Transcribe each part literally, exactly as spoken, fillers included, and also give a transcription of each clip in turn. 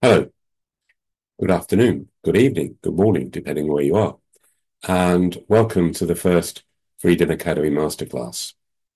Hello, good afternoon, good evening, good morning, depending where you are, and welcome to the first Freedom Academy Masterclass.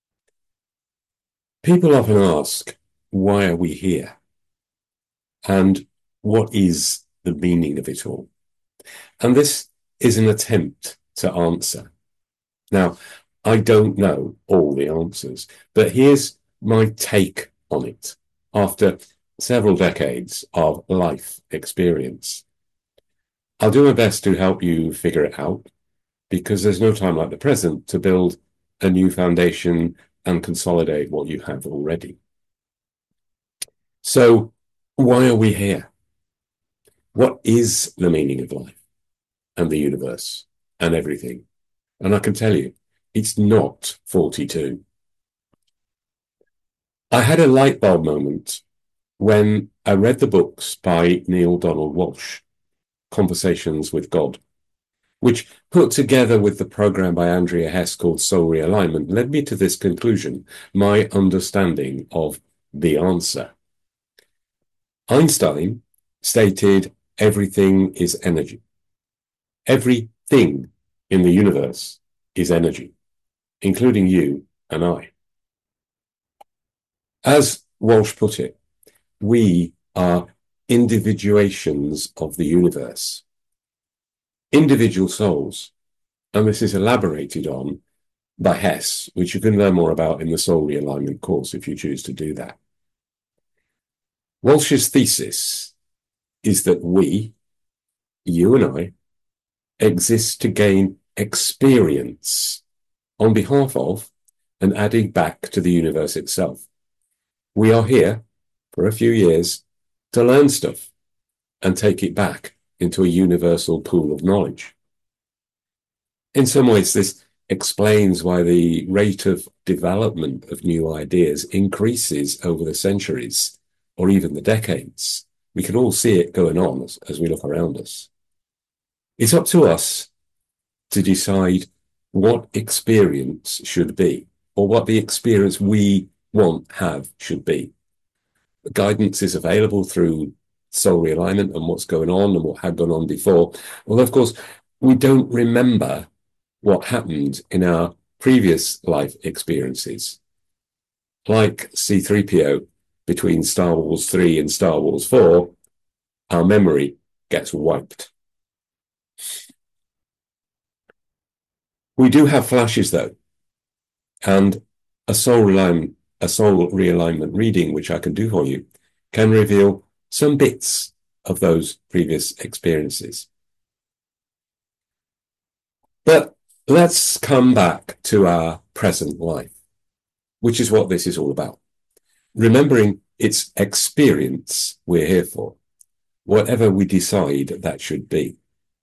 People often ask, why are we here? And what is the meaning of it all? And this is an attempt to answer. Now, I don't know all the answers, but here's my take on it after several decades of life experience. I'll do my best to help you figure it out, because there's no time like the present to build a new foundation and consolidate what you have already. So, why are we here? What is the meaning of life and the universe and everything? And I can tell you, it's not forty-two. I had a light bulb moment when I read the books by Neale Donald Walsch, Conversations with God, which, put together with the program by Andrea Hess called Soul Realignment, led me to this conclusion, my understanding of the answer. Einstein stated everything is energy. Everything in the universe is energy, including you and I. As Walsh put it, we are individuations of the universe, individual souls, and this is elaborated on by Hess, which you can learn more about in the Soul Realignment course if you choose to do that. Walsh's thesis is that we, you and I, exist to gain experience on behalf of and adding back to the universe itself. We are here for a few years to learn stuff and take it back into a universal pool of knowledge. In some ways, this explains why the rate of development of new ideas increases over the centuries or even the decades. We can all see it going on as, as we look around us. It's up to us to decide what experience should be, or what the experience we want have should be. The guidance is available through soul realignment and what's going on and what had gone on before. Well, of course, we don't remember what happened in our previous life experiences. Like C three P O between Star Wars three and Star Wars four, our memory gets wiped. We do have flashes, though, and a soul realignment, a soul realignment reading, which I can do for you, can reveal some bits of those previous experiences. But let's come back to our present life, which is what this is all about. Remembering it's experience we're here for, whatever we decide that should be.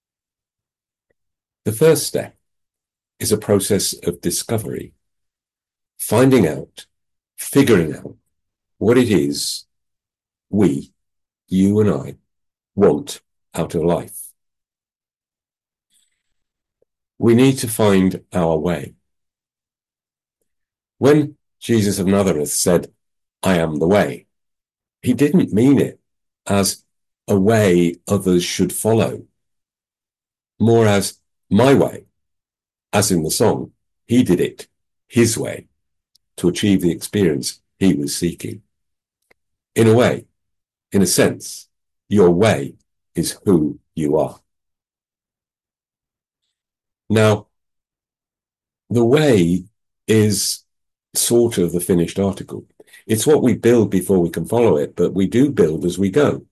The first step is a process of discovery, finding out, figuring out what it is we, you and I, want out of life. We need to find our way. When Jesus of Nazareth said, I am the way, he didn't mean it as a way others should follow, more as my way, as in the song, he did it his way to achieve the experience he was seeking. In a way, in a sense, your way is who you are. Now, the way is sort of the finished article. It's what we build before we can follow it, but we do build as we go.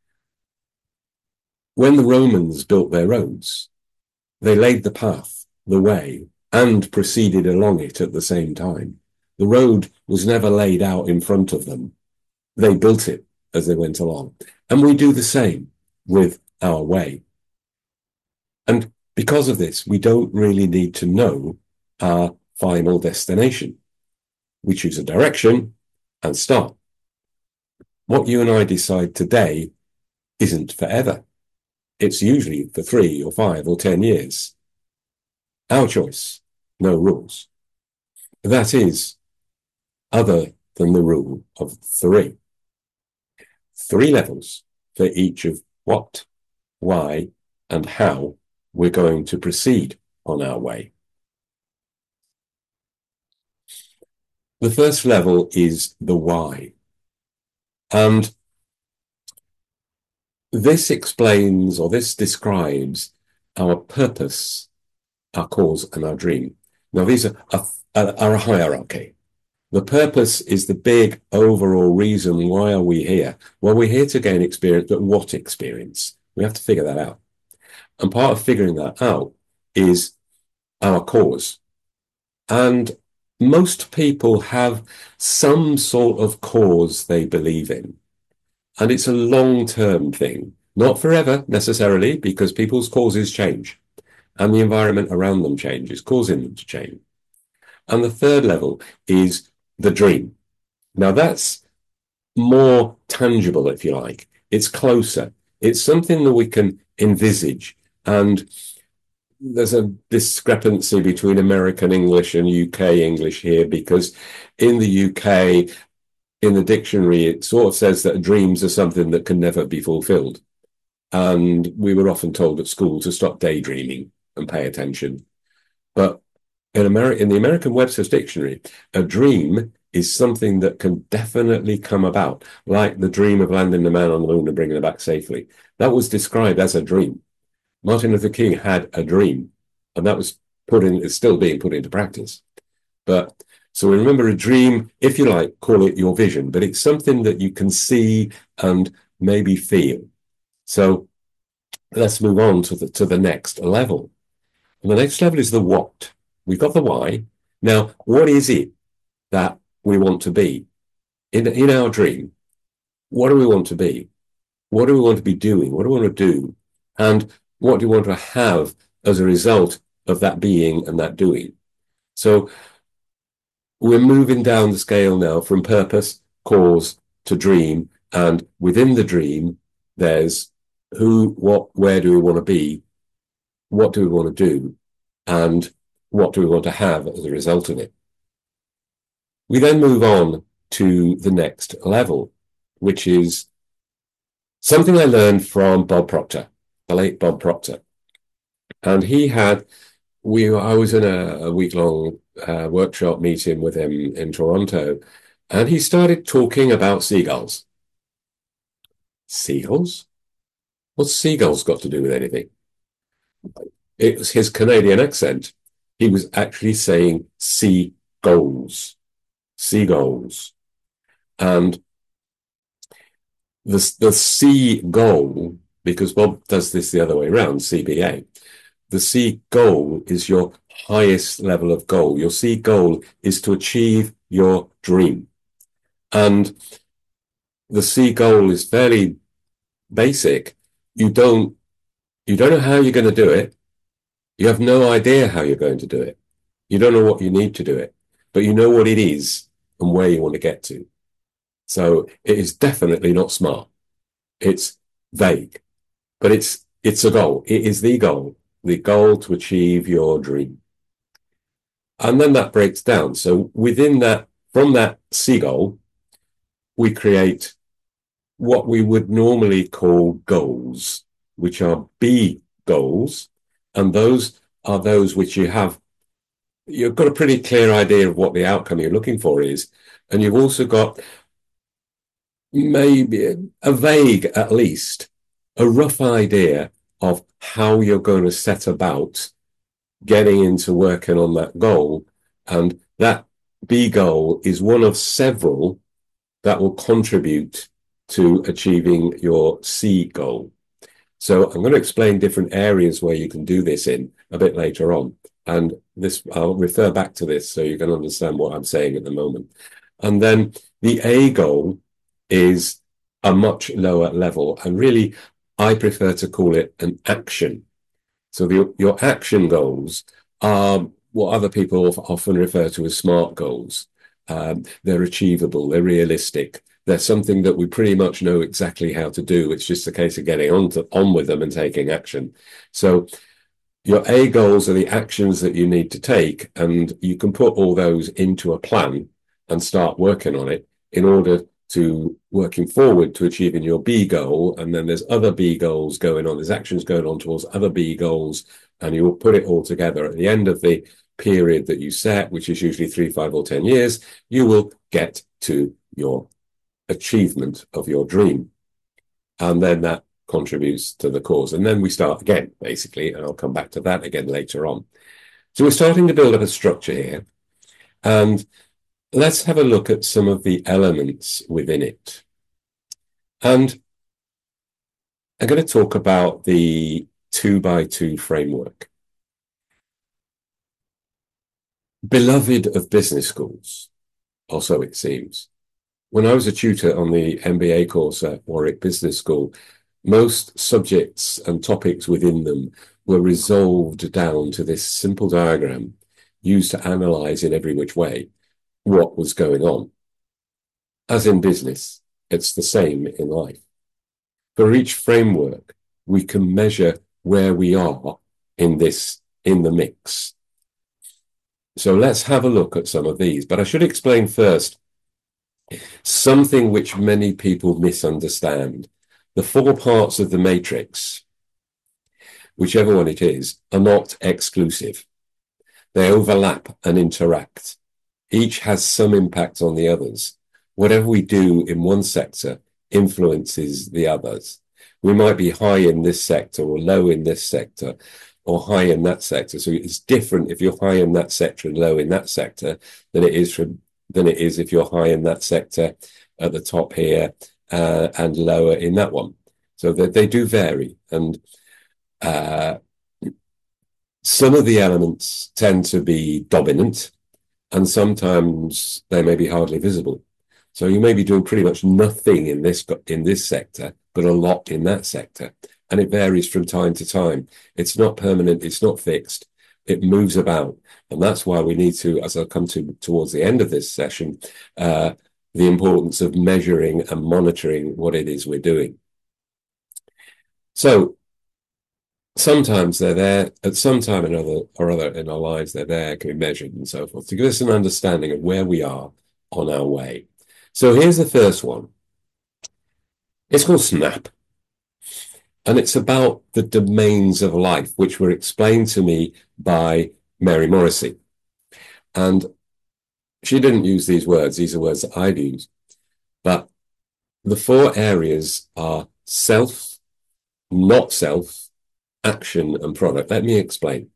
When the Romans built their roads, they laid the path, the way, and proceeded along it at the same time. The road was never laid out in front of them. They built it as they went along. And we do the same with our way. And because of this, we don't really need to know our final destination. We choose a direction and start. What you and I decide today isn't forever. It's usually for three or five or ten years. Our choice, no rules. That is other than the rule of three. Three levels, for each of what, why, and how we're going to proceed on our way. The first level is the why. And this explains, or this describes, our purpose, our cause, and our dream. Now, these are a, are a hierarchy. The purpose is the big overall reason. Why are we here? Well, we're here to gain experience, but what experience? We have to figure that out. And part of figuring that out is our cause. And most people have some sort of cause they believe in. And it's a long-term thing, not forever necessarily, because people's causes change and the environment around them changes, causing them to change. And the third level is the dream. Now that's more tangible, if you like. It's closer. It's something that we can envisage. And there's a discrepancy between American English and U K English here, because in the U K, in the dictionary, it sort of says that dreams are something that can never be fulfilled. And we were often told at school to stop daydreaming and pay attention. But in, Ameri- in the American Webster's Dictionary, a dream is something that can definitely come about, like the dream of landing the man on the moon and bringing it back safely. That was described as a dream. Martin Luther King had a dream, and that was put in, it's still being put into practice. But so remember, a dream, if you like, call it your vision, but it's something that you can see and maybe feel. So let's move on to the, to the next level. And the next level is the what. We've got the why. Now, what is it that we want to be? In, in our dream, what do we want to be? What do we want to be doing? What do we want to do? And what do we want to have as a result of that being and that doing? So we're moving down the scale now from purpose, cause, to dream. And within the dream, there's who, what, where do we want to be? What do we want to do? And what do we want to have as a result of it? We then move on to the next level, which is something I learned from Bob Proctor, the late Bob Proctor. And he had, we, I was in a, a week-long uh, workshop meeting with him in Toronto, and he started talking about seagulls. Seagulls? What's seagulls got to do with anything? It was his Canadian accent. He was actually saying seagulls. Seagulls. And the, the seagull, because Bob does this the other way around, C B A, the seagull is your highest level of goal. Your seagull is to achieve your dream. And the seagull is fairly basic. You don't, you don't know how you're going to do it. You have no idea how you're going to do it. You don't know what you need to do it, but you know what it is and where you want to get to. So it is definitely not smart. It's vague, but it's, it's a goal. It is the goal, the goal to achieve your dream. And then that breaks down. So within that, from that seagull, we create what we would normally call goals, which are B goals. And those are those which you have, you've got a pretty clear idea of what the outcome you're looking for is. And you've also got maybe a vague, at least, a rough idea of how you're going to set about getting into working on that goal. And that B goal is one of several that will contribute to achieving your C goal. So I'm going to explain different areas where you can do this in a bit later on. And this, I'll refer back to this so you can understand what I'm saying at the moment. And then the A goal is a much lower level. And really, I prefer to call it an action. So the, your action goals are what other people often refer to as SMART goals. Um, they're achievable, they're realistic. They're something that we pretty much know exactly how to do. It's just a case of getting on, to, on with them and taking action. So your A goals are the actions that you need to take, and you can put all those into a plan and start working on it in order to working forward to achieving your B goal. And then there's other B goals going on. There's actions going on towards other B goals. And you will put it all together at the end of the period that you set, which is usually three, five, or ten years, you will get to your achievement of your dream. And then that contributes to the cause. And then we start again, basically, and I'll come back to that again later on. So we're starting to build up a structure here. And let's have a look at some of the elements within it. And I'm going to talk about the two by two framework. Beloved of business schools, or so it seems. When I was a tutor on the M B A course at Warwick Business School, most subjects and topics within them were resolved down to this simple diagram used to analyze in every which way what was going on. As in business, it's the same in life. For each framework, we can measure where we are in this, in the mix. So let's have a look at some of these. But I should explain first something which many people misunderstand. The four parts of the matrix, whichever one it is, are not exclusive. They overlap and interact. Each has some impact on the others. Whatever we do in one sector influences the others. We might be high in this sector or low in this sector or high in that sector. So it's different if you're high in that sector and low in that sector than it is from than it is if you're high in that sector at the top here uh, and lower in that one. So they, they do vary. And uh, some of the elements tend to be dominant, and sometimes they may be hardly visible. So you may be doing pretty much nothing in this in this sector, but a lot in that sector. And it varies from time to time. It's not permanent. It's not fixed. It moves about. And that's why we need to, as I'll come to towards the end of this session, uh, the importance of measuring and monitoring what it is we're doing. So sometimes they're there, at some time or other, or other in our lives, they're there, can be measured and so forth, to give us an understanding of where we are on our way. So here's the first one. It's called SNAP. And it's about the domains of life, which were explained to me by Mary Morrissey. And she didn't use these words. These are words that I'd use. But the four areas are self, not self, action, and product. Let me explain.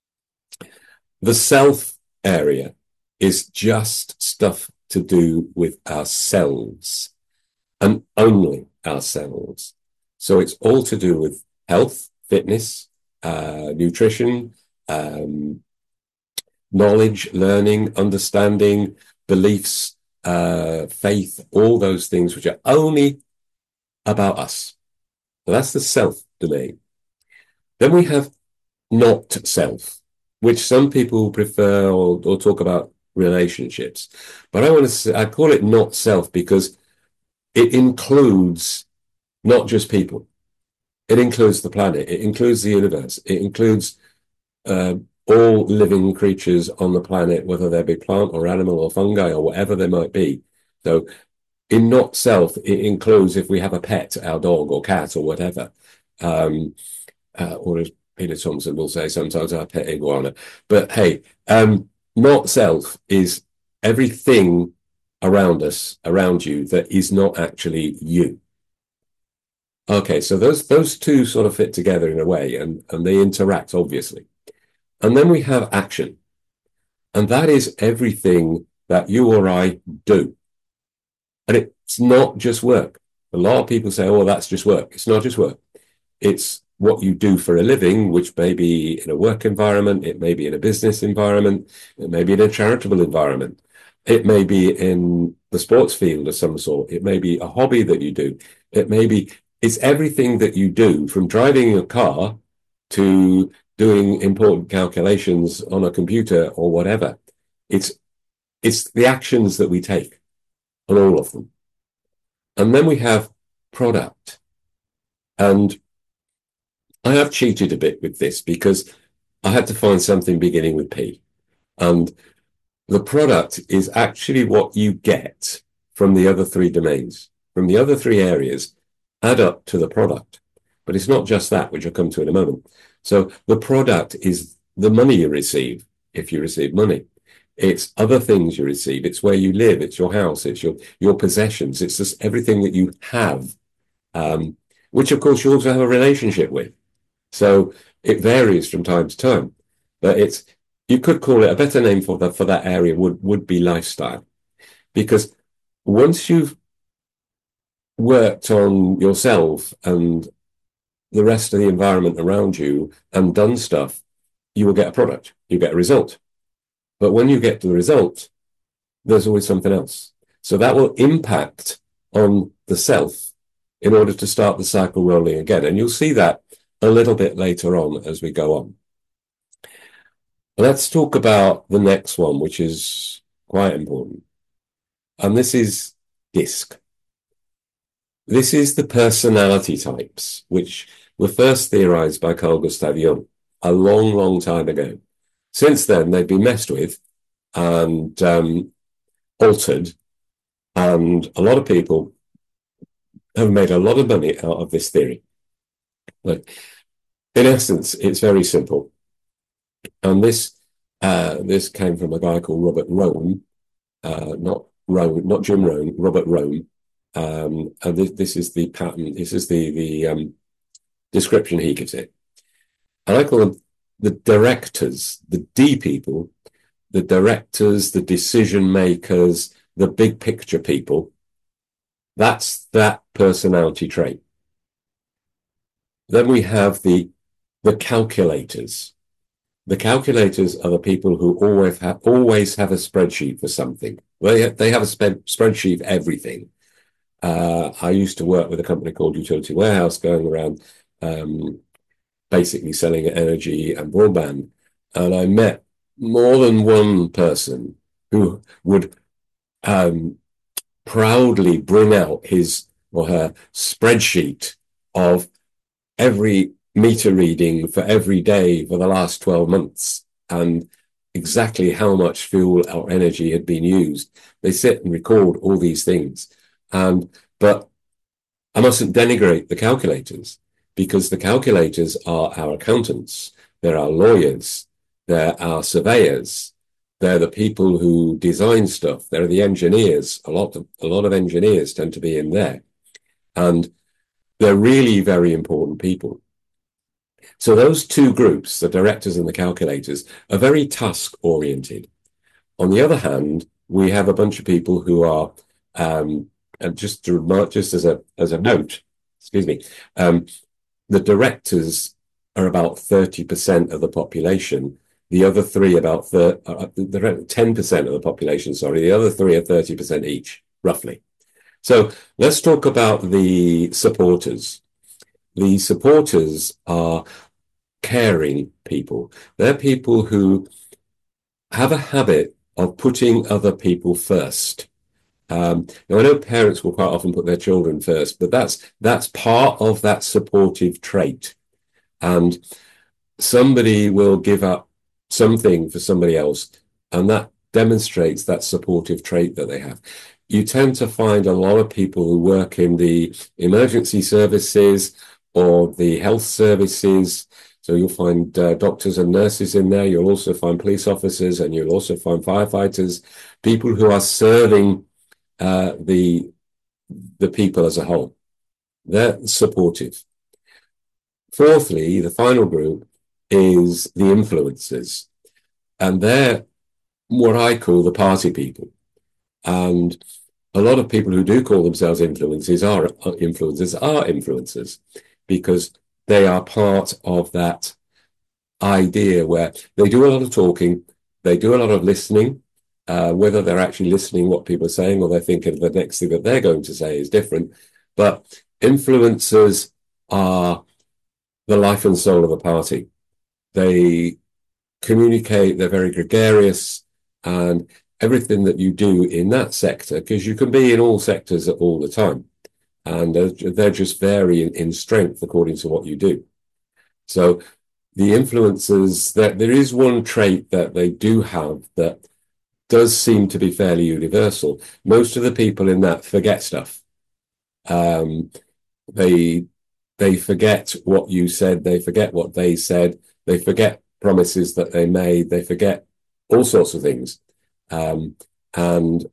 The self area is just stuff to do with ourselves and only ourselves. So it's all to do with health, fitness, uh, nutrition, um, knowledge, learning, understanding, beliefs, uh, faith, all those things which are only about us. So that's the self domain. Then we have not self, which some people prefer or, or talk about relationships. But I want to say, I call it not self because it includes not just people. It includes the planet. It includes the universe. It includes uh, all living creatures on the planet, whether they be plant or animal or fungi or whatever they might be. So in not self, it includes if we have a pet, our dog or cat or whatever. Um, uh, or as Peter Thompson will say, sometimes our pet iguana. But hey, um, not self is everything around us, around you, that is not actually you. Okay, so those those two sort of fit together in a way, and, and they interact, obviously. And then we have action. And that is everything that you or I do. And it's not just work. A lot of people say, oh, that's just work. It's not just work. It's what you do for a living, which may be in a work environment, it may be in a business environment, it may be in a charitable environment. It may be in the sports field of some sort. It may be a hobby that you do. It may be... It's everything that you do, from driving a car to doing important calculations on a computer or whatever. It's, it's the actions that we take on all of them. And then we have product. And I have cheated a bit with this because I had to find something beginning with P. And the product is actually what you get from the other three domains, from the other three areas, add up to the product. But it's not just that, which I'll come to in a moment. So the product is the money you receive, if you receive money. It's other things you receive. It's where you live. It's your house. It's your, your possessions. It's just everything that you have, um, which, of course, you also have a relationship with. So it varies from time to time. But it's, you could call it, a better name for that, for that area would, would be lifestyle. Because once you've worked on yourself and the rest of the environment around you and done stuff, you will get a product, you get a result. But when you get to the result, there's always something else. So that will impact on the self in order to start the cycle rolling again. And you'll see that a little bit later on as we go on. Let's talk about the next one, which is quite important. And this is DISC. This is the personality types, which were first theorized by Carl Gustav Jung a long, long time ago. Since then, they've been messed with and um, altered, and a lot of people have made a lot of money out of this theory. But in essence, it's very simple. And this uh, this came from a guy called Robert Rohn, uh, not Rohn, not Jim Rohn, Robert Rohn. Um, and this, this is the pattern, this is the, the um, description he gives it. And I call them the directors, the D people, the directors, the decision makers, the big picture people. That's that personality trait. Then we have the, the calculators. The calculators are the people who always have, always have a spreadsheet for something. They, they have a sp- spreadsheet for everything. Uh, I used to work with a company called Utility Warehouse, going around um, basically selling energy and broadband. And I met more than one person who would um, proudly bring out his or her spreadsheet of every meter reading for every day for the last twelve months and exactly how much fuel or energy had been used. They sit and record all these things. And, but I mustn't denigrate the calculators, because the calculators are our accountants, they're our lawyers, they're our surveyors, they're the people who design stuff, they're the engineers. A lot of, a lot of engineers tend to be in there. And they're really very important people. So those two groups, the directors and the calculators, are very task-oriented. On the other hand, we have a bunch of people who are um, and just to remark, just as a as a note, excuse me, um, the directors are about thirty percent of the population. The other three about thir- uh, ten percent of the population. Sorry, the other three are thirty percent each, roughly. So let's talk about the supporters. The supporters are caring people. They're people who have a habit of putting other people first. Um, now, I know parents will quite often put their children first, but that's that's part of that supportive trait. And somebody will give up something for somebody else, and that demonstrates that supportive trait that they have. You tend to find a lot of people who work in the emergency services or the health services. So you'll find uh, doctors and nurses in there. You'll also find police officers, and you'll also find firefighters, people who are serving uh, the, the people as a whole. They're supportive. Fourthly, the final group is the influencers. And they're what I call the party people. And a lot of people who do call themselves influencers are influencers are influencers because they are part of that idea where they do a lot of talking, they do a lot of listening, uh, whether they're actually listening what people are saying or they're thinking the next thing that they're going to say is different. But influencers are the life and soul of a party. They communicate, they're very gregarious, and everything that you do in that sector, because you can be in all sectors at all the time, and they're just vary in, in strength according to what you do. So the influencers, that there is one trait that they do have that does seem to be fairly universal. Most of the people in that forget stuff. Um, they they forget what you said. They forget what they said. They forget promises that they made. They forget all sorts of things. Um, and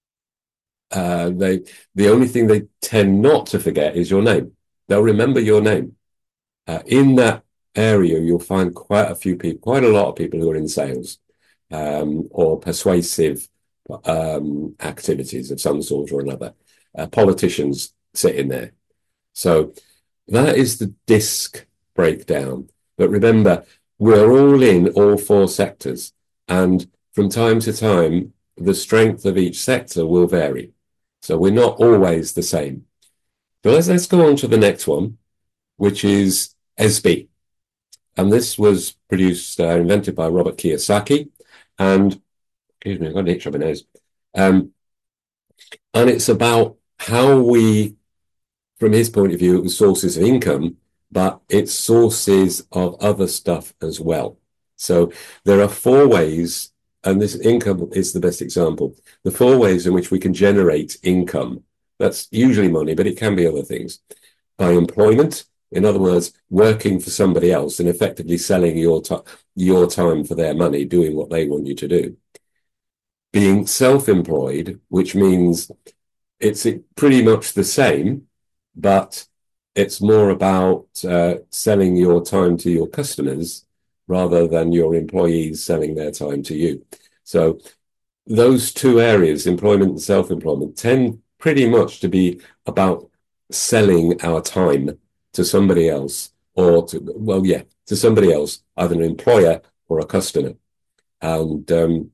uh, they the only thing they tend not to forget is your name. They'll remember your name. Uh, in that area, you'll find quite a few people, quite a lot of people who are in sales um, or persuasive um, activities of some sort or another. Uh, politicians sit in there. So that is the DISC breakdown. But remember, we're all in all four sectors. And from time to time, the strength of each sector will vary. So we're not always the same. So let's, let's go on to the next one, which is E S B. And this was produced, uh, invented by Robert Kiyosaki. And, excuse me, I've got an itch on my nose. Um, and it's about how we, from his point of view, it was sources of income, but it's sources of other stuff as well. So there are four ways, and this income is the best example, the four ways in which we can generate income. That's usually money, but it can be other things. By employment, in other words, working for somebody else and effectively selling your, your time for their money, doing what they want you to do. Being self-employed, which means it's pretty much the same, but it's more about uh, selling your time to your customers rather than your employees selling their time to you. So those two areas, employment and self-employment, tend pretty much to be about selling our time to somebody else or to, well, yeah, to somebody else, either an employer or a customer. And um,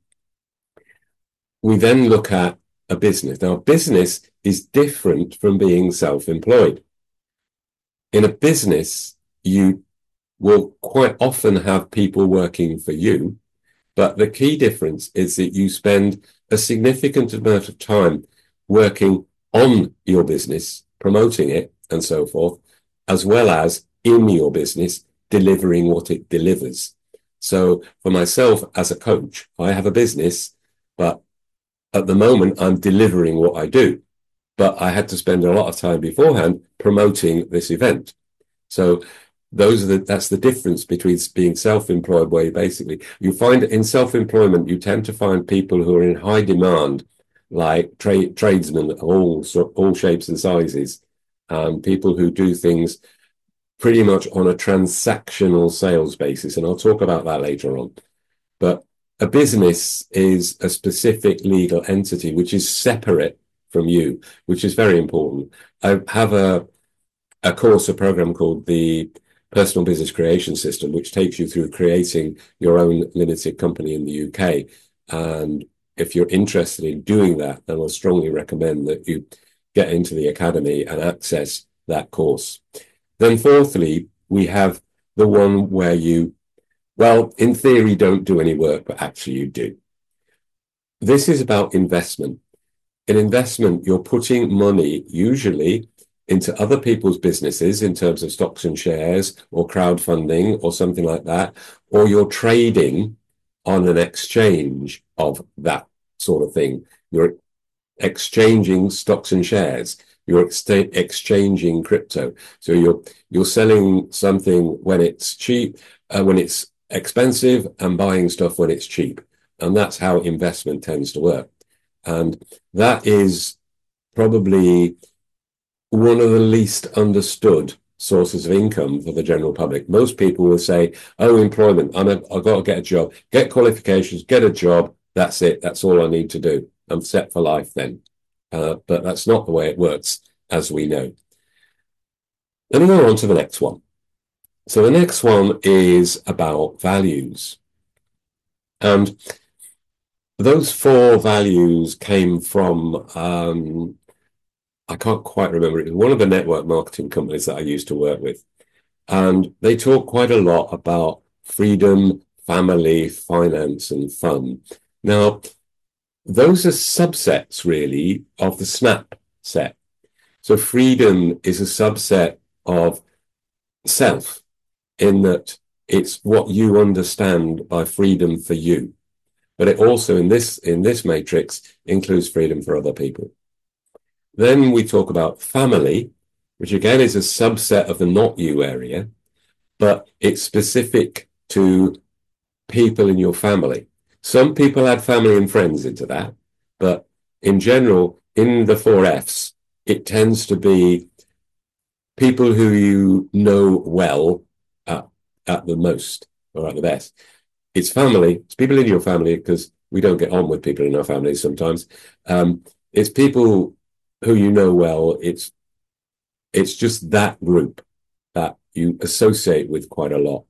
we then look at a business. Now, a business is different from being self-employed. In a business, you will quite often have people working for you, but the key difference is that you spend a significant amount of time working on your business, promoting it, and so forth, as well as in your business, delivering what it delivers. So for myself as a coach, I have a business, but at the moment, I'm delivering what I do. But I had to spend a lot of time beforehand promoting this event. So those are the, that's the difference between being self-employed, where you basically, you find in self-employment, you tend to find people who are in high demand, like tra tradesmen of all, all shapes and sizes, and people who do things pretty much on a transactional sales basis. And I'll talk about that later on. But a business is a specific legal entity which is separate from you, which is very important. I have a, a course, a program called the Personal Business Creation System, which takes you through creating your own limited company in the U K. And if you're interested in doing that, then I'll strongly recommend that you get into the academy and access that course. Then fourthly, we have the one where you, well, in theory, don't do any work, but actually you do. This is about investment. In investment, you're putting money usually into other people's businesses in terms of stocks and shares or crowdfunding or something like that, or you're trading on an exchange of that sort of thing. You're exchanging stocks and shares. You're ex exchanging crypto. So you're you're selling something when it's cheap, uh, when it's expensive, and buying stuff when it's cheap. And that's how investment tends to work. And that is probably one of the least understood sources of income for the general public. Most people will say, oh, employment, I'm a, I've got to get a job, get qualifications, get a job. That's it. That's all I need to do. I'm set for life then. Uh, but that's not the way it works, as we know. Let me go on to the next one. So the next one is about values. And those four values came from, um, I can't quite remember, it was one of the network marketing companies that I used to work with. And they talk quite a lot about freedom, family, finance, and fun. Now, those are subsets, really, of the SNAP set. So freedom is a subset of self, in that it's what you understand by freedom for you. but it also in this in this matrix includes freedom for other people. Then we talk about family, which again is a subset of the not you area, but it's specific to people in your family. Some people add family and friends into that, but in general, in the four F's, it tends to be people who you know well at, at the most or at the best. It's family, it's people in your family, because we don't get on with people in our families sometimes. Um, it's people who you know well. It's it's just that group that you associate with quite a lot.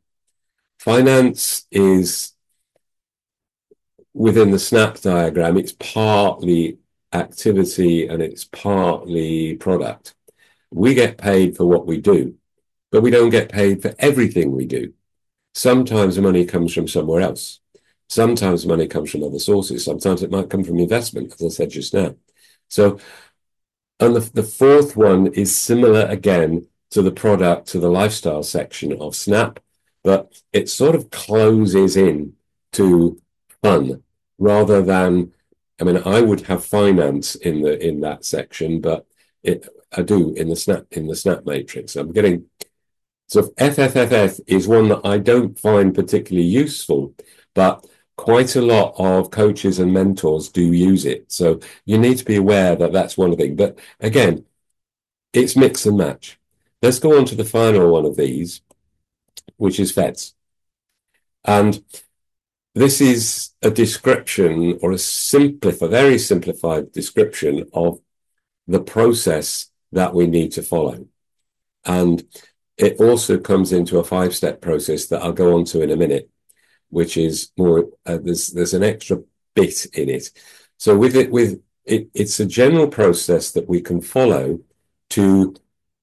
Finance is within the SNAP diagram. It's partly activity and it's partly product. We get paid for what we do, but we don't get paid for everything we do. Sometimes money comes from somewhere else. Sometimes money comes from other sources. Sometimes it might come from investment, as I said just now. So, and the, the fourth one is similar again to the product, to the lifestyle section of SNAP, but it sort of closes in to fun rather than, I mean, I would have finance in the in that section, but it, I do in the SNAP in the SNAP matrix. I'm getting so F F F F is one that I don't find particularly useful, but quite a lot of coaches and mentors do use it. So you need to be aware that that's one thing. But again, it's mix and match. Let's go on to the final one of these, which is F E D S. And this is a description or a simplified, very simplified description of the process that we need to follow. And it also comes into a five-step process that I'll go on to in a minute, which is more, uh, there's, there's an extra bit in it. So with it, with it, it's a general process that we can follow to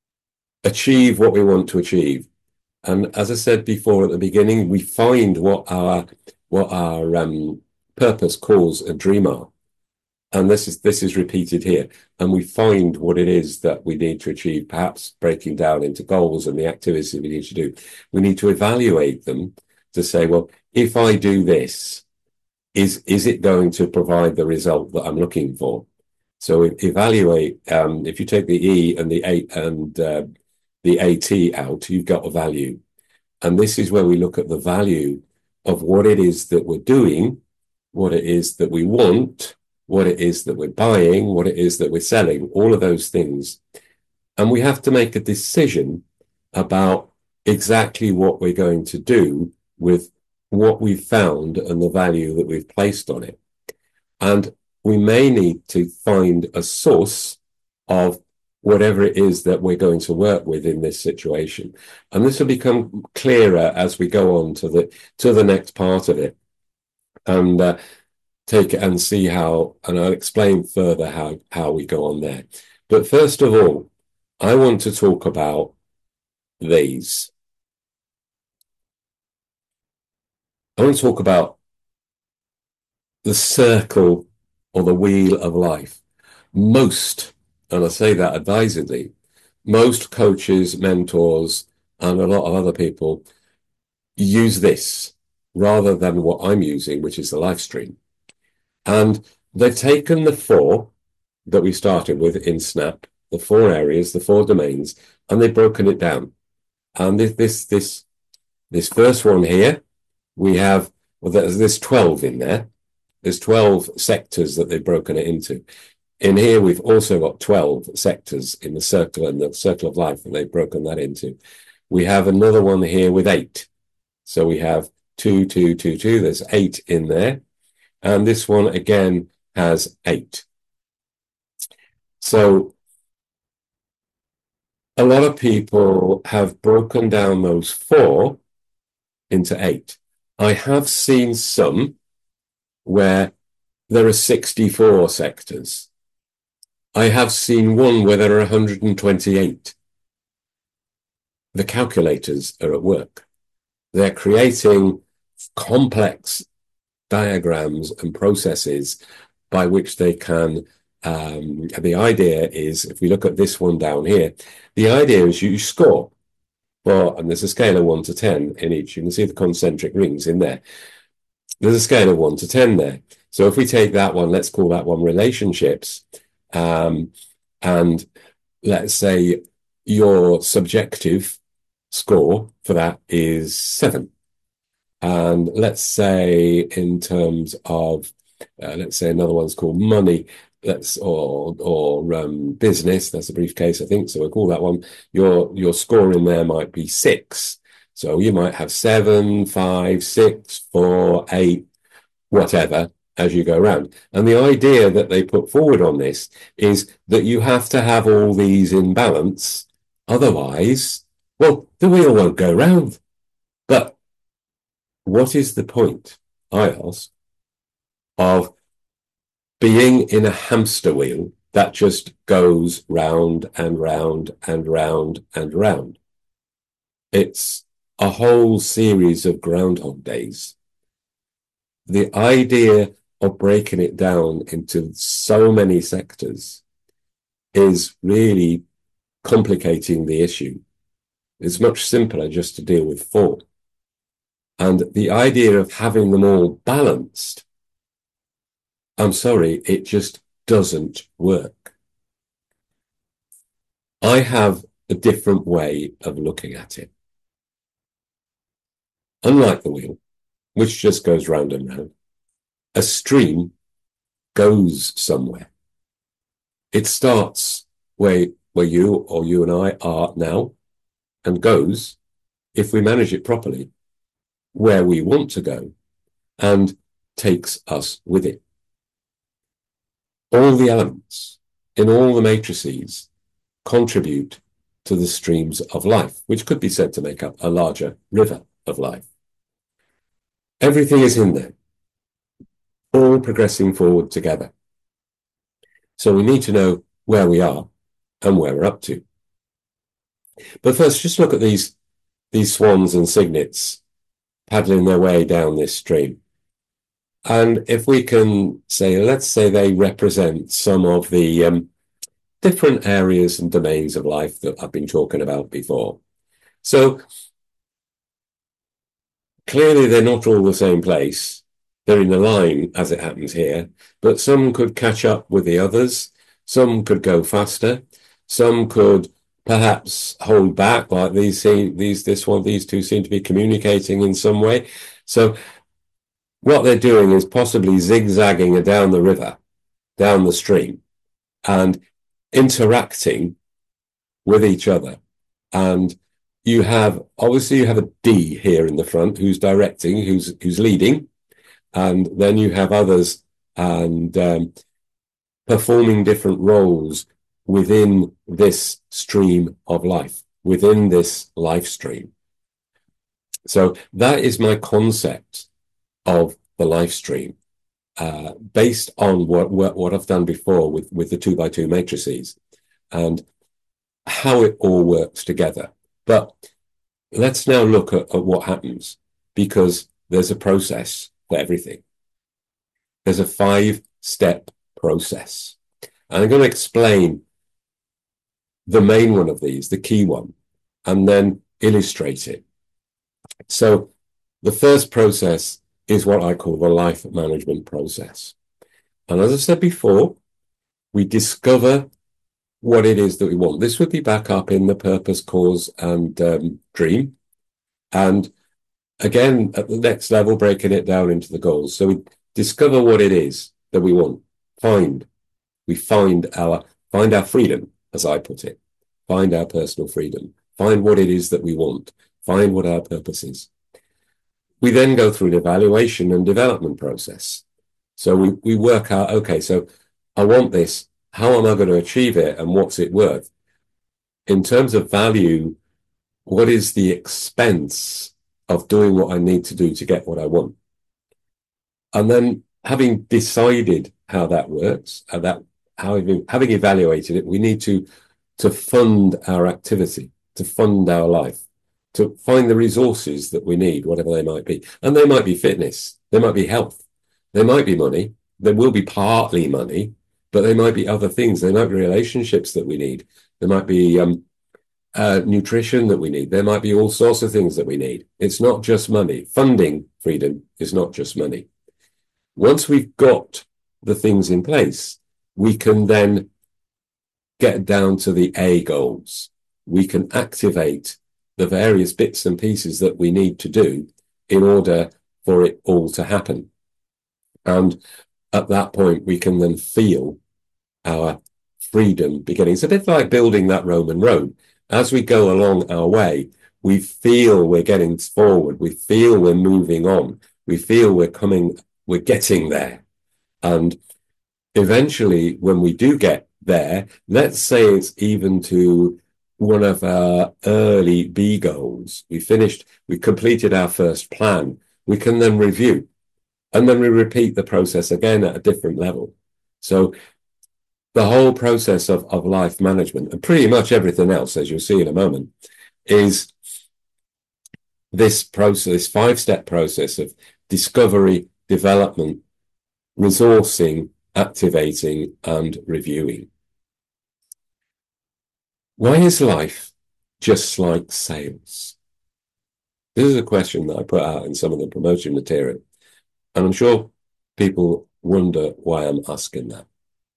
achieve what we want to achieve. And as I said before at the beginning, we find what our, what our um, purpose calls a dream are. And this is this is repeated here. And we find what it is that we need to achieve, perhaps breaking down into goals and the activities we need to do. We need to evaluate them to say, well, if I do this, is, is it going to provide the result that I'm looking for? So evaluate, um, if you take the E and the A and uh, the AT out, you've got a value. And this is where we look at the value of what it is that we're doing, what it is that we want, what it is that we're buying, what it is that we're selling, all of those things. And we have to make a decision about exactly what we're going to do with what we've found and the value that we've placed on it. And we may need to find a source of whatever it is that we're going to work with in this situation. And this will become clearer as we go on to the, to the next part of it. And, uh, take it and see how, and I'll explain further how, how we go on there. But first of all, I want to talk about these. I want to talk about the circle or the wheel of life. Most, and I say that advisedly, most coaches, mentors, and a lot of other people use this rather than what I'm using, which is the life stream. And they've taken the four that we started with in SNAP, the four areas, the four domains, and they've broken it down. And this, this, this, this first one here, we have, well, there's, there's twelve in there. There's twelve sectors that they've broken it into. In here, we've also got twelve sectors in the circle and the circle of life, and they've broken that into. We have another one here with eight. So we have two, two, two, two. There's eight in there. And this one again has eight. So a lot of people have broken down those four into eight. I have seen some where there are sixty-four sectors. I have seen one where there are one hundred twenty-eight. The calculators are at work. They're creating complex diagrams and processes by which they can, um, the idea is, if we look at this one down here, the idea is you score, well, and there's a scale of one to ten in each. You can see the concentric rings in there. there's a scale of one to ten there. So if we take that one, let's call that one relationships. Um, and let's say your subjective score for that is seven. And let's say in terms of, uh, let's say another one's called money, let's or or um, business. That's a briefcase, I think. So we'll call that one. Your your score in there might be six. So you might have seven, five, six, four, eight, whatever as you go around. And the idea that they put forward on this is that you have to have all these in balance. Otherwise, well, the wheel won't go round. But what is the point, I ask, of being in a hamster wheel that just goes round and round and round and round? It's a whole series of Groundhog Days. The idea of breaking it down into so many sectors is really complicating the issue. It's much simpler just to deal with four. And the idea of having them all balanced, I'm sorry, it just doesn't work. I have a different way of looking at it. Unlike the wheel, which just goes round and round, a stream goes somewhere. It starts where, where you or you and I are now and goes, if we manage it properly, where we want to go and takes us with it. All the elements in all the matrices contribute to the streams of life, which could be said to make up a larger river of life. Everything is in there, all progressing forward together. So we need to know where we are and where we're up to. But first, just look at these, these swans and cygnets paddling their way down this stream. And if we can say, let's say they represent some of the um, different areas and domains of life that I've been talking about before. So clearly they're not all the same place. They're in a line as it happens here, but some could catch up with the others. Some could go faster. Some could perhaps hold back, like these, these, this one, these two seem to be communicating in some way. So what they're doing is possibly zigzagging down the river, down the stream, and interacting with each other. And you have, obviously you have a D here in the front who's directing, who's who's leading, and then you have others and um, performing different roles within this stream of life, within this life stream. So that is my concept of the life stream, uh, based on what, what what I've done before with with the two by two matrices and how it all works together. But let's now look at, at what happens, because there's a process for everything. There's a five-step process, and I'm going to explain the main one of these, the key one, and then illustrate it. So the first process is what I call the life management process. And as I said before, we discover what it is that we want. This would be back up in the purpose, cause, and um, dream. And again, at the next level, breaking it down into the goals. So we discover what it is that we want. Find. We find our, find our freedom, as I put it. Find our personal freedom. Find what it is that we want. Find what our purpose is. We then go through an evaluation and development process. So we, we work out, okay, so I want this. How am I going to achieve it and what's it worth? In terms of value, what is the expense of doing what I need to do to get what I want? And then having decided how that works, how that, how, having evaluated it, we need to, to fund our activity, to fund our life, to find the resources that we need, whatever they might be. And they might be fitness, they might be health, they might be money, there will be partly money, but they might be other things. They might be relationships that we need. There might be um, uh, nutrition that we need. There might be all sorts of things that we need. It's not just money. Funding freedom is not just money. Once we've got the things in place, we can then get down to the A goals. We can activate the various bits and pieces that we need to do in order for it all to happen. And at that point, we can then feel our freedom beginning. It's a bit like building that Roman road. As we go along our way, we feel we're getting forward. We feel we're moving on. We feel we're coming, we're getting there. And eventually, when we do get there, let's say it's even to one of our early B goals. We finished, we completed our first plan. We can then review, and then we repeat the process again at a different level. So the whole process of, of life management, and pretty much everything else, as you'll see in a moment, is this process, this five-step process of discovery, development, resourcing, activating, and reviewing. Why is life just like sales? This is a question that I put out in some of the promotion material, and I'm sure people wonder why I'm asking that.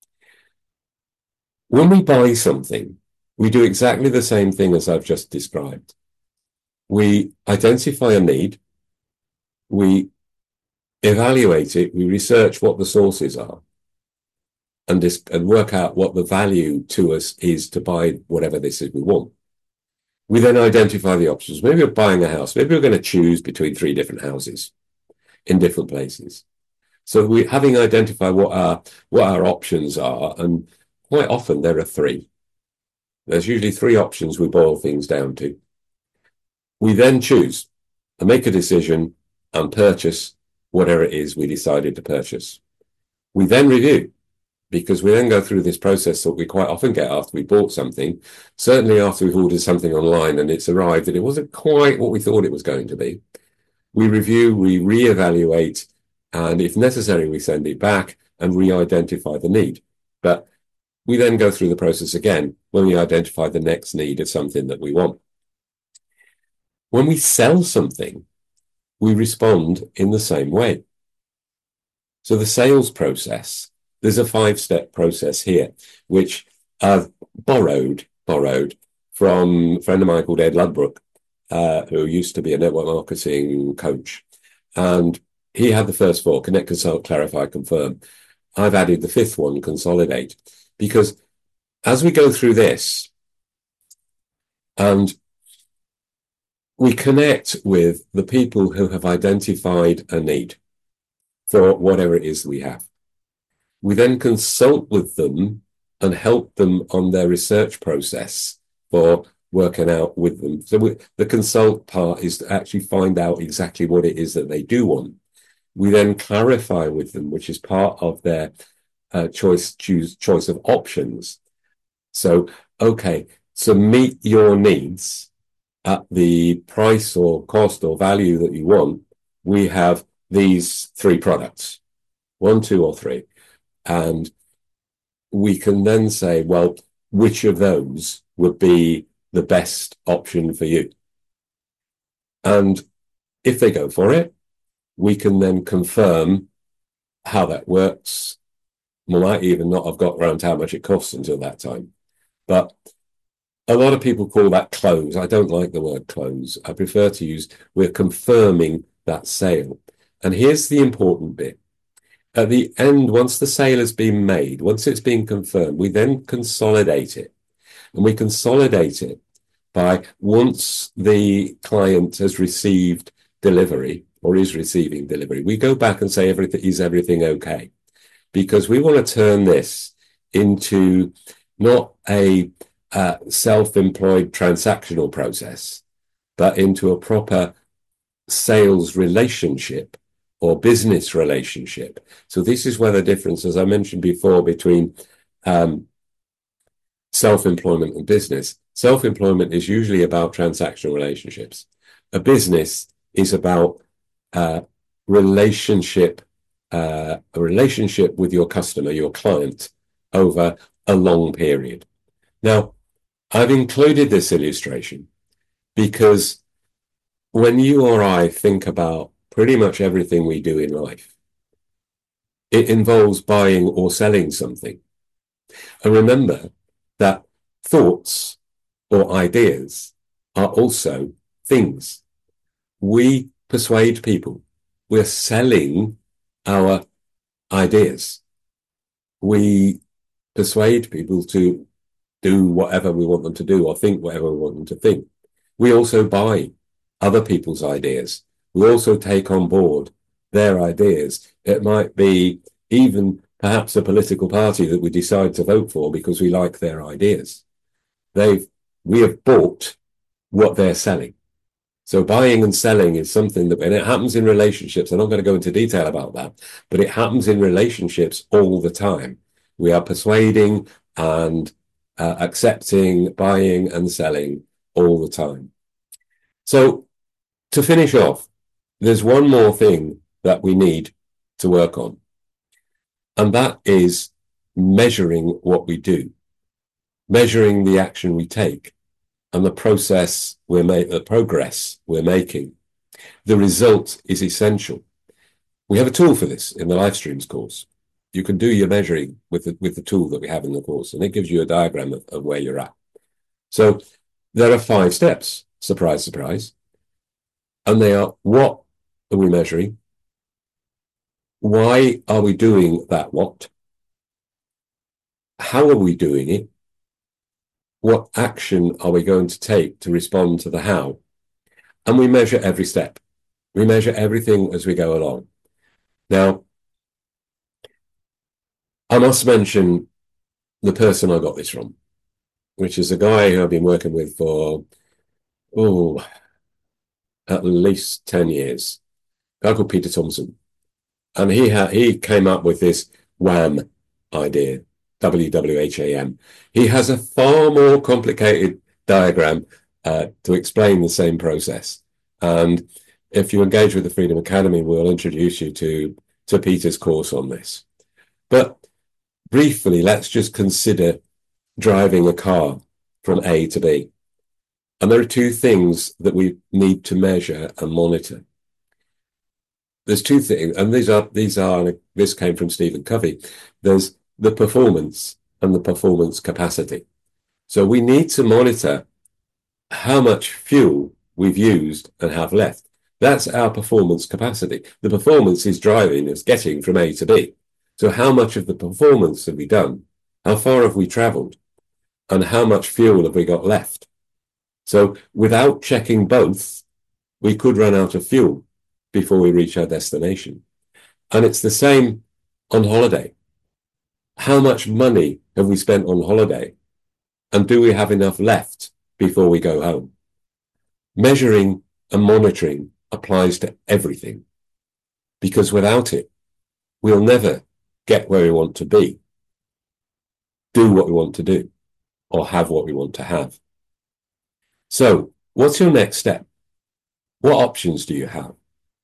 When we buy something, we do exactly the same thing as I've just described. We identify a need, we evaluate it, we research what the sources are, and, dis- and work out what the value to us is to buy whatever this is we want. We then identify the options. Maybe we're buying a house. Maybe we're going to choose between three different houses in different places. So we, having identified what our, what our options are, and quite often there are three. There's usually three options we boil things down to. We then choose and make a decision and purchase whatever it is we decided to purchase. We then review, because we then go through this process that we quite often get after we bought something, certainly after we've ordered something online and it's arrived and it wasn't quite what we thought it was going to be. We review, we reevaluate, and if necessary, we send it back and re-identify the need. But we then go through the process again when we identify the next need of something that we want. When we sell something, we respond in the same way. So the sales process, there's a five-step process here, which I've borrowed, borrowed from a friend of mine called Ed Ludbrook, uh, who used to be a network marketing coach. And he had the first four: connect, consult, clarify, confirm. I've added the fifth one, consolidate, because as we go through this and we connect with the people who have identified a need for whatever it is we have, we then consult with them and help them on their research process for working out with them. So we, the consult part is to actually find out exactly what it is that they do want. We then clarify with them, which is part of their uh, choice, choose, choice of options. So, okay, to meet your needs at the price or cost or value that you want, we have these three products, one, two, or three. And we can then say, well, which of those would be the best option for you? And if they go for it, we can then confirm how that works. We might even not have got around to how much it costs until that time. But a lot of people call that close. I don't like the word close. I prefer to use, we're confirming that sale. And here's the important bit. At the end, once the sale has been made, once it's been confirmed, we then consolidate it. And we consolidate it by, once the client has received delivery or is receiving delivery, we go back and say, everything is everything okay? Because we want to turn this into not a uh, self-employed transactional process, but into a proper sales relationship or business relationship. So this is where the difference, as I mentioned before, between um, self-employment and business. Self-employment is usually about transactional relationships. A business is about uh, relationship, uh, a relationship with your customer, your client, over a long period. Now, I've included this illustration because when you or I think about pretty much everything we do in life, it involves buying or selling something. And remember that thoughts or ideas are also things. We persuade people. We're selling our ideas. We persuade people to do whatever we want them to do or think whatever we want them to think. We also buy other people's ideas. We also take on board their ideas. It might be even perhaps a political party that we decide to vote for because we like their ideas. They've, we have bought what they're selling. So buying and selling is something that, and it happens in relationships. I'm not going to go into detail about that, but it happens in relationships all the time. We are persuading and uh, accepting, buying and selling all the time. So to finish off, there's one more thing that we need to work on, and that is measuring what we do, measuring the action we take, and the process we're making, the progress we're making. The result is essential. We have a tool for this in the live streams course. You can do your measuring with the, with the tool that we have in the course, and it gives you a diagram of, of where you're at. So there are five steps, surprise, surprise. And they are: what are we measuring? Why are we doing that what? How are we doing it? What action are we going to take to respond to the how? And we measure every step. We measure everything as we go along. Now, I must mention the person I got this from, which is a guy who I've been working with for, oh, at least ten years. A guy called Peter Thompson. And he had, he came up with this WHAM idea, W W H A M. He has a far more complicated diagram uh, to explain the same process. And if you engage with the Freedom Academy, we'll introduce you to, to Peter's course on this. But briefly, let's just consider driving a car from A to B. And there are two things that we need to measure and monitor. There's two things, and these are, these are, this came from Stephen Covey. There's the performance and the performance capacity. So we need to monitor how much fuel we've used and have left. That's our performance capacity. The performance is driving, is getting from A to B. So how much of the performance have we done? How far have we traveled? And how much fuel have we got left? So without checking both, we could run out of fuel before we reach our destination. And it's the same on holiday. How much money have we spent on holiday? And do we have enough left before we go home? Measuring and monitoring applies to everything, because without it, we'll never get where we want to be, do what we want to do, or have what we want to have. So what's your next step? What options do you have?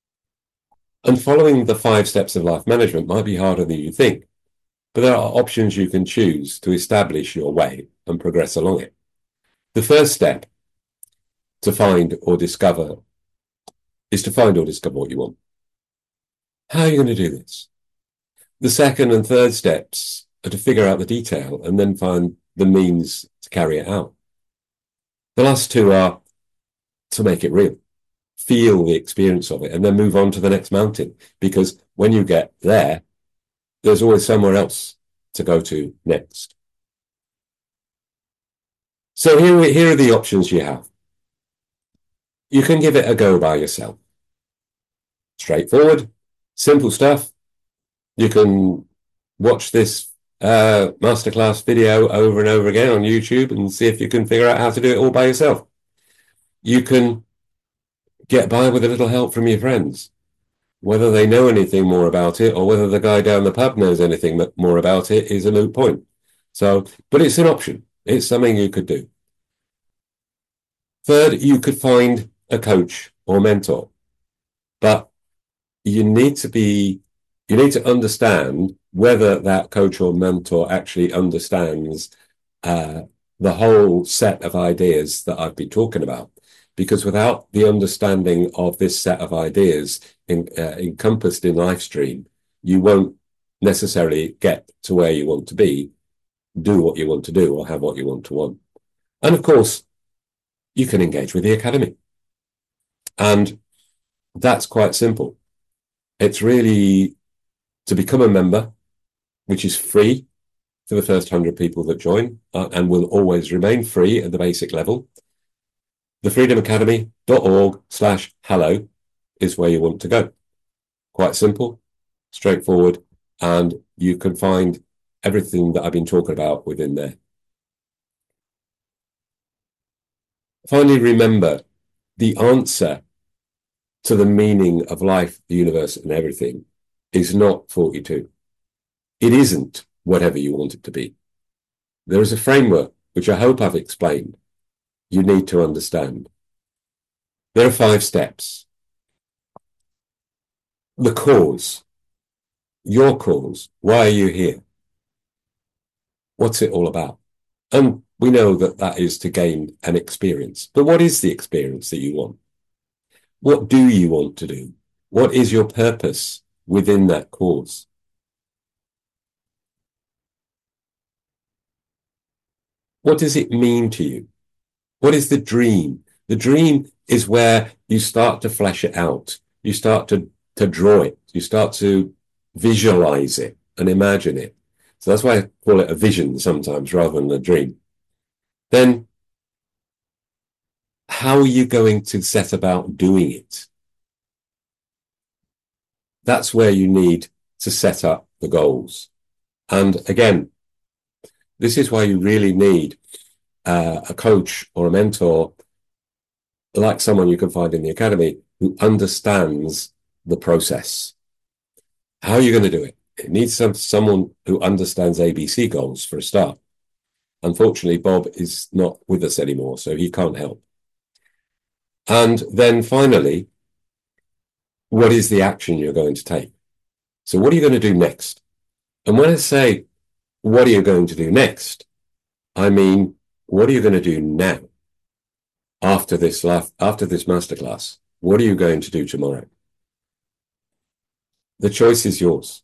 And following the five steps of life management might be harder than you think, but there are options you can choose to establish your way and progress along it. The first step to find or discover is to find or discover what you want. How are you going to do this? The second and third steps are to figure out the detail and then find the means to carry it out. The last two are to make it real. Feel the experience of it and then move on to the next mountain, because when you get there, there's always somewhere else to go to next. So here, here are the options you have. You can give it a go by yourself. Straightforward, simple stuff. You can watch this uh, masterclass video over and over again on YouTube and see if you can figure out how to do it all by yourself. You can get by with a little help from your friends. Whether they know anything more about it or whether the guy down the pub knows anything more about it is a moot point. So, but it's an option. It's something you could do. Third, you could find a coach or mentor, but you need to be, you need to understand whether that coach or mentor actually understands uh, the whole set of ideas that I've been talking about. Because without the understanding of this set of ideas in, uh, encompassed in Livestream, you won't necessarily get to where you want to be, do what you want to do, or have what you want to want. And of course, you can engage with the Academy. And that's quite simple. It's really to become a member, which is free for the first one hundred people that join, uh, and will always remain free at the basic level. the freedom academy dot org slash hello is where you want to go. Quite simple, straightforward, and you can find everything that I've been talking about within there. Finally, remember, the answer to the meaning of life, the universe, and everything is not forty-two. It isn't whatever you want it to be. There is a framework, which I hope I've explained, you need to understand. There are five steps. The cause, your cause, why are you here? What's it all about? And we know that that is to gain an experience. But what is the experience that you want? What do you want to do? What is your purpose within that cause? What does it mean to you? What is the dream? The dream is where you start to flesh it out. You start to, to draw it. You start to visualize it and imagine it. So that's why I call it a vision sometimes rather than a dream. Then how are you going to set about doing it? That's where you need to set up the goals. And again, this is why you really need uh, a coach or a mentor, like someone you can find in the academy, who understands the process. How are you going to do it? It needs some, someone who understands A B C goals for a start. Unfortunately, Bob is not with us anymore, so he can't help. And then finally, what is the action you're going to take? So what are you going to do next? And when I say, what are you going to do next? I mean, what are you going to do now? After this life, after this masterclass, what are you going to do tomorrow? The choice is yours.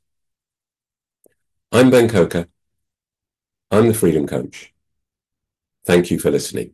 I'm Ben Coker. I'm the Freedom Coach. Thank you for listening.